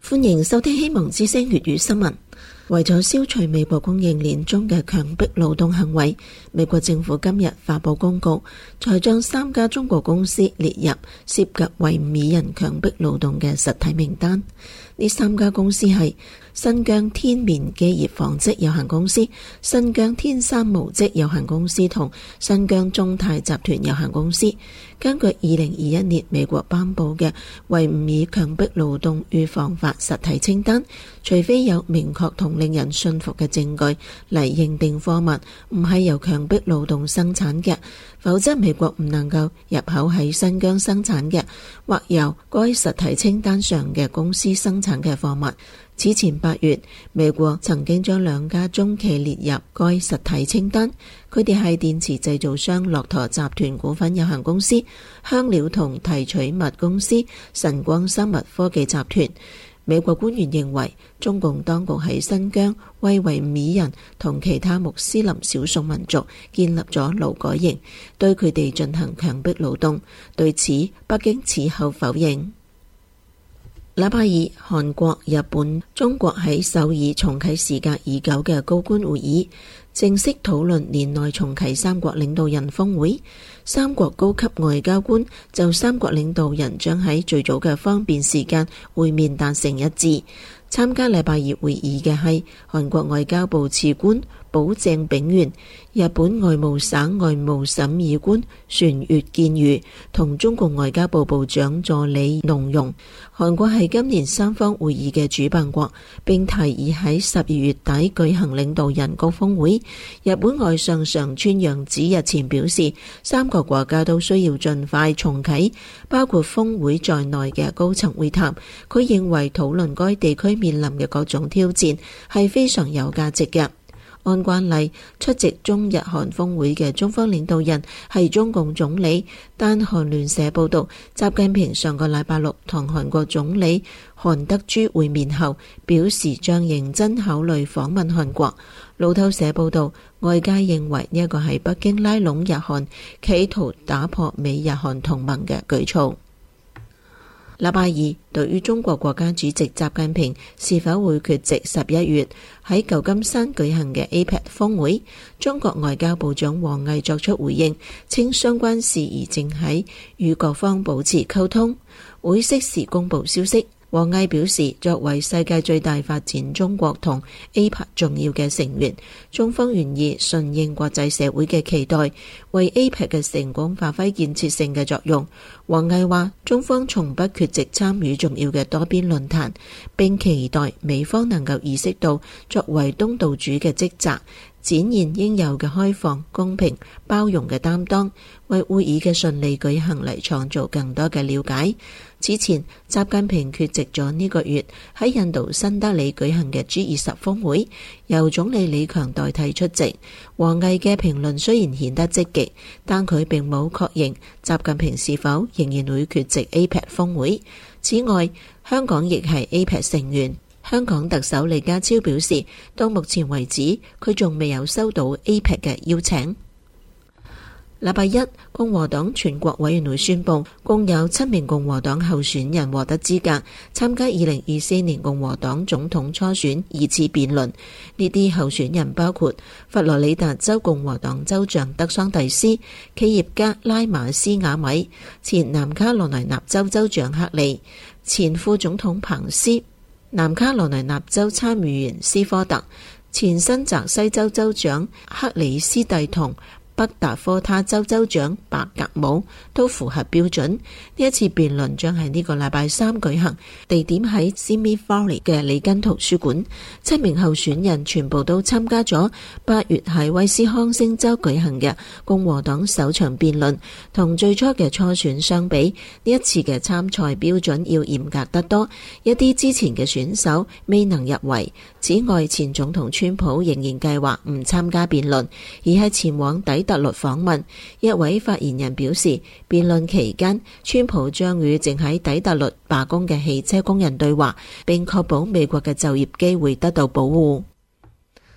歡迎收聽希望之聲粵語新聞。為咗消除美國供應鏈中嘅強迫勞動行為，美國政府今日發佈公告，再將3家中國公司列入涉及維吾爾人強迫勞動嘅實體名單。呢3家公司係新疆天棉機業紡織有限公司、新疆天山毛織有限公司同新疆中泰集團有限公司。根據2021年美國頒布嘅維吾爾強迫勞動預防法實體清單，除非有明確同令人信服嘅證據嚟認定貨物唔係由強迫勞動生產嘅，否則美國唔能夠入口喺新疆生產嘅或由該實體清單上嘅公司生產嘅貨物。此前8月，美國曾經將2家中企列入該實體清單，佢哋係電池製造商駱駝集團股份有限公司、香料同提取物公司晨光生物科技集團。美國官員認為，中共當局喺新疆為維吾爾人同其他穆斯林少數民族建立咗勞改營，對佢哋進行強迫勞動。對此，北京此後否認。禮拜二，韓國、日本、中國喺首爾重啟時隔已久嘅高官會議，正式討論年內重啟3國領導人峰會。3國高級外交官就3國領導人將喺最早嘅方便時間會面達成一致。參加禮拜二會議嘅係韓國外交部次官保鄭炳元、日本外務省外務審議官船越健裕同中共外交部部長助理農融。韓國係今年3方會議嘅主辦國，並提議喺12月底舉行領導人高峰會。日本外相上川陽子日前表示，3個國家都需要盡快重啟包括峰會在內嘅高層會談。佢認為討論該地區面臨嘅各種挑戰係非常有價值嘅。按慣例，出席中日韓峰會嘅中方領導人係中共總理，但韓聯社報道，習近平上個禮拜六同韓國總理韓德洙會面後，表示將認真考慮訪問韓國。路透社報道，外界認為呢一個係北京拉攏日韓，企圖打破美日韓同盟嘅舉措。禮拜二，對於中國國家主席習近平是否會缺席11月喺舊金山舉行嘅 APEC 峰會，中國外交部長王毅作出回應，稱相關事宜正喺與各方保持溝通，會適時公布消息。王毅表示，作為世界最大發展中國同 APEC 重要嘅成員，中方願意順應國際社會嘅期待，為 APEC 嘅成功發揮建設性嘅作用。王毅話，中方從不缺席參與重要嘅多邊論壇，並期待美方能夠意識到作為東道主嘅職責，展現應有嘅開放、公平、包容嘅擔當，為會議嘅順利舉行嚟創造更多嘅了解。此前，習近平缺席咗呢個月喺印度新德里舉行嘅 G20 峰會，由總理李強代替出席。王毅嘅評論雖然顯得積極，但佢並冇確認習近平是否仍然會缺席 APEC 峰會。此外，香港亦係 APEC 成員。香港特首李家超表示，到目前為止，佢仲未有收到 APEC 嘅邀請。禮拜一，共和黨全國委員會宣布，共有7名共和黨候選人獲得資格參加2024年共和黨總統初選2次辯論。呢啲候選人包括佛羅里達州共和黨州長德桑蒂斯、企業家拉馬斯瓦米、前南卡羅來納州州長克利、前副總統彭斯、南卡羅來納州參議員斯科特、前新澤西州州長克里斯蒂同北達科他州州長白格姆都符合標準。呢一次辯論將喺呢個禮拜3舉行，地點喺 Simi Valley 嘅里根圖書館。7名候選人全部都參加咗8月喺威斯康星州舉行嘅共和黨首場辯論。同最初嘅初選相比，呢一次嘅參賽標準要嚴格得多，一啲之前嘅選手未能入圍。此外，前總統川普仍然計劃唔參加辯論，而係前往底特律訪問。一位發言人表示，辯論期間，川普將與正喺底特律罷工嘅汽車工人對話，並確保美國嘅就業機會得到保護。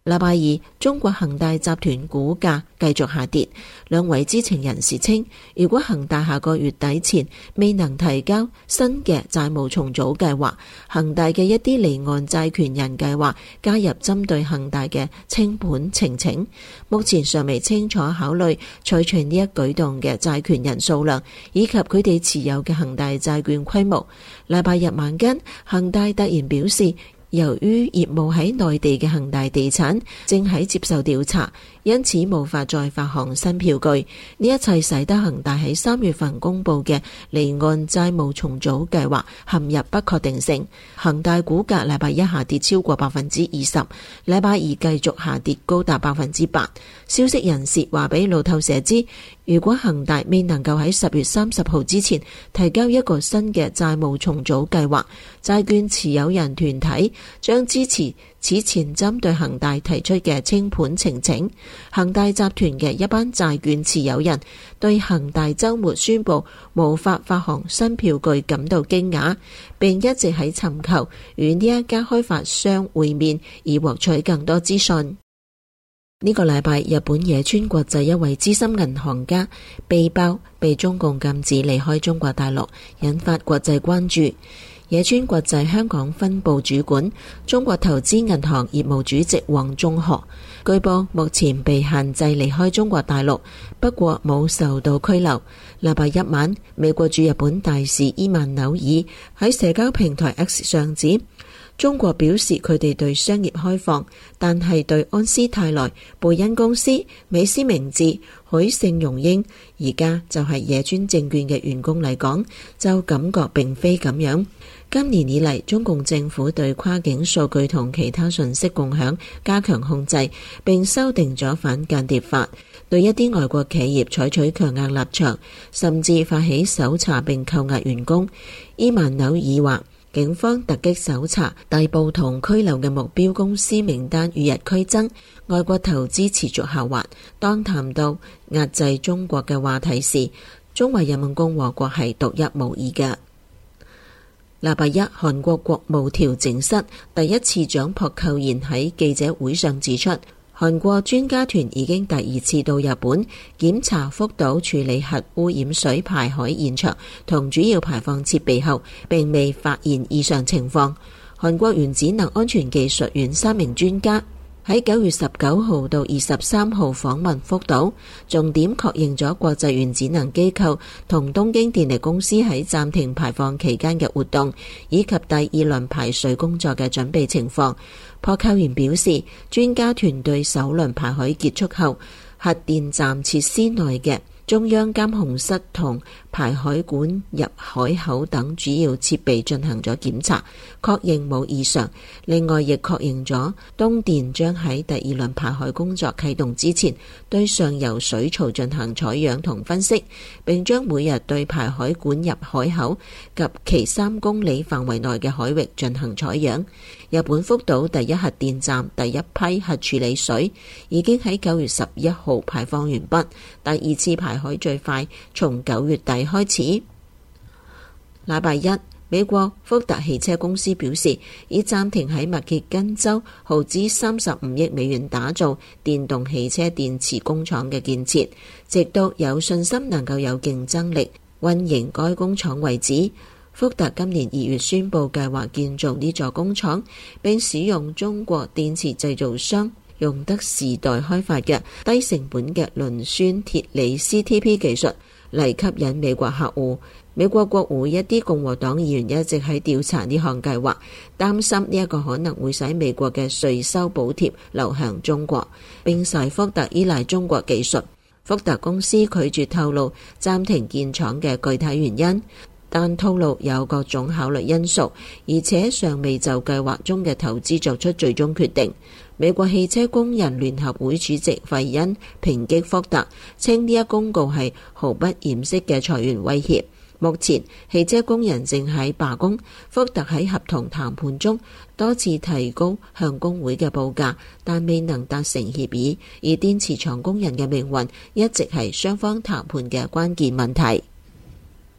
禮拜二，中國恒大集團股價繼續下跌。兩位知情人士稱，如果恒大下個月底前未能提交新嘅債務重組計劃，恒大嘅一啲離岸債權人計劃加入針對恒大嘅清盤呈請。目前尚未清楚考慮採取呢一舉動嘅債權人數量以及佢哋持有嘅恒大債券規模。禮拜日晚間，恒大突然表示，由於業務喺內地嘅恒大地產正喺接受調查，因此無法再發行新票據。呢一切使得恒大喺3月份公布嘅離岸債務重組計劃陷入不確定性。恒大股價禮拜一下跌超過 20%， 禮拜二繼續下跌高達 8%。消息人士話俾路透社知，如果恒大未能夠喺10月30號之前提交一個新嘅債務重組計劃，債券持有人團體將支持此前針對恒大提出嘅清盤呈請。恒大集團嘅一班債券持有人對恒大週末宣布無法發行新票據感到驚訝，並一直喺尋求與呢一家開發商會面，以獲取更多資訊。呢個禮拜，日本野村國際一位資深銀行家被曝被中共禁止離開中國大陸，引發國際關注。野村國際香港分部主管、中國投資銀行業務主席黃仲河，據報目前被限制離開中國大陸，不過冇受到拘留。禮拜一晚，美國駐日本大使伊曼紐爾喺社交平台 X 上指，中國表示佢哋對商業開放，但係對安斯泰萊、貝恩公司、美思明治、許勝榮英而家就係野村證券嘅員工嚟講，就感覺並非咁樣。今年以嚟，中共政府對跨境數據同其他信息共享加強控制，並修訂咗反間諜法，對一啲外國企業採取強硬立場，甚至發起搜查並扣押員工。伊曼紐爾話，警方突擊搜查、逮捕同拘留嘅目標公司名單與日俱增，外國投資持續下滑。當談到壓制中國嘅話題時，中華人民共和國係獨一無二嘅。禮拜一，韓國國務調整室第一次長朴寇賢喺記者會上指出，韓國專家團已經第2次到日本檢查福島處理核污染水排海現場同主要排放設備後，並未發現異常情況。韓國原子能安全技術院3名專家喺9月19號到23號訪問福島，重點確認咗國際原子能機構同東京電力公司喺暫停排放期間嘅活動，以及第2輪排水工作嘅準備情況。朴寇賢表示，專家團隊首輪排海結束後，核電站設施內嘅中央監控室同排海管入海口等主要設備進行咗檢查，確認冇異常。另外，亦確認咗東電將喺第2輪排海工作啟動之前，對上游水槽進行採樣同分析，並將每日對排海管入海口及其3公里範圍內嘅海域進行採樣。日本福島第1核電站第一批核處理水已經喺9月11號排放完畢，第2次排海最快從9月底開始。禮拜一，美國福特汽車公司表示，已暫停喺密歇根州耗資35億美元打造電動汽車電池工廠嘅建設，直到有信心能夠有競爭力運營該工廠為止。福特今年2月宣布計劃建造呢座工廠，並使用中國電池製造商用德時代開發嘅低成本嘅磷酸鐵鋰 CTP 技術嚟吸引美國客戶。美國國會一啲共和黨議員一直喺調查呢項計劃，擔心呢一個可能會使美國嘅稅收補貼流向中國，並使福特依賴中國技術。福特公司拒絕透露暫停建廠嘅具體原因，但透露有各種考慮因素，而且尚未就計劃中嘅投資作出最終決定。美國汽車工人聯合會主席費恩抨擊福特，稱呢一公告係毫不掩飾嘅裁員威脅。目前汽車工人正喺罷工，福特喺合同談判中多次提高向工會嘅報價，但未能達成協議，而電池廠工人嘅命運一直係雙方談判嘅關鍵問題。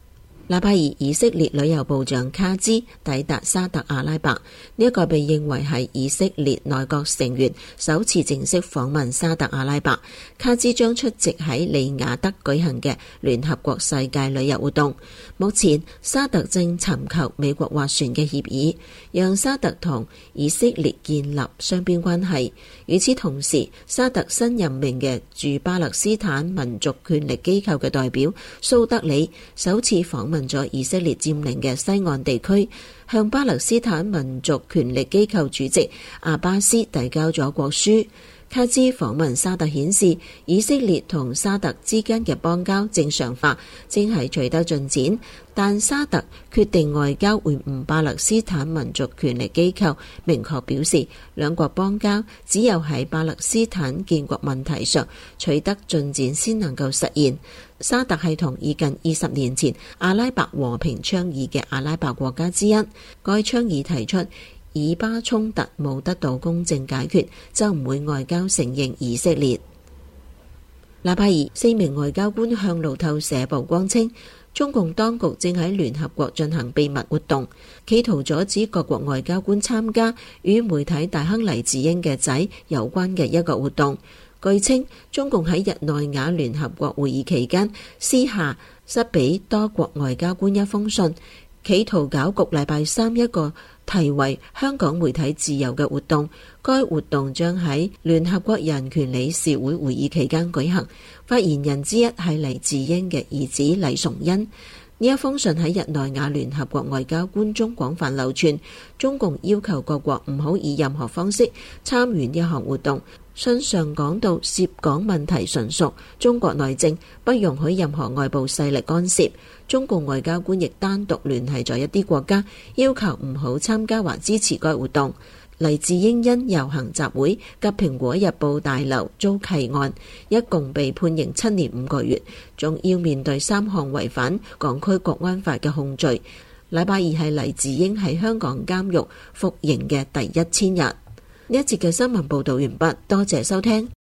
禮拜二，以色列旅遊部長卡茲抵達沙特阿拉伯，呢一個被認為係以色列內閣成員首次正式訪問沙特阿拉伯。卡茲將出席喺利雅得舉行嘅聯合國世界旅遊活動。目前沙特正尋求美國斡旋嘅協議，讓沙特同以色列建立雙邊關係。與此同時，沙特新任命嘅駐巴勒斯坦民族權力機構嘅代表蘇德里首次訪問咗以色列佔領嘅西岸地區，向巴勒斯坦民族權力機構主席阿巴斯遞交咗國書。卡茲訪問沙特顯示，以色列同沙特之間嘅邦交正常化正係取得進展，但沙特決定外交會晤巴勒斯坦民族權力機構，明確表示兩國邦交只有喺巴勒斯坦建國問題上取得進展先能夠實現。沙特係同意近20年前阿拉伯和平倡議嘅阿拉伯國家之一，該倡議提出，以巴衝突冇得到公正解決，就唔會外交承認以色列。禮拜二，4名外交官向路透社曝光稱，中共當局正喺聯合國進行秘密活動，企圖阻止各國外交官參加與媒體大亨黎智英嘅仔有關嘅一個活動。據稱，中共喺日內瓦聯合國會議期間私下塞俾多國外交官一封信，企圖搞局禮拜三一個題為香港媒體自由嘅活動。該活動將喺聯合國人權理事會會議期間舉行。發言人之一係黎智英嘅兒子黎崇恩。呢一封信喺日內瓦聯合國外交官中廣泛流傳。中共要求各國唔好以任何方式參與呢一項活動。信上講到，涉港問題純屬中國內政，不容許任何外部勢力干涉。中共外交官亦單獨聯繫咗一啲國家，要求唔好參加或支持該活動。黎智英因遊行集會及蘋果日報大樓遭契案，一共被判刑7年5個月，仲要面對3項違反港區國安法嘅控罪。禮拜二係黎智英喺香港監獄服刑嘅第1000日。呢一節嘅新聞報道完畢，多謝收聽。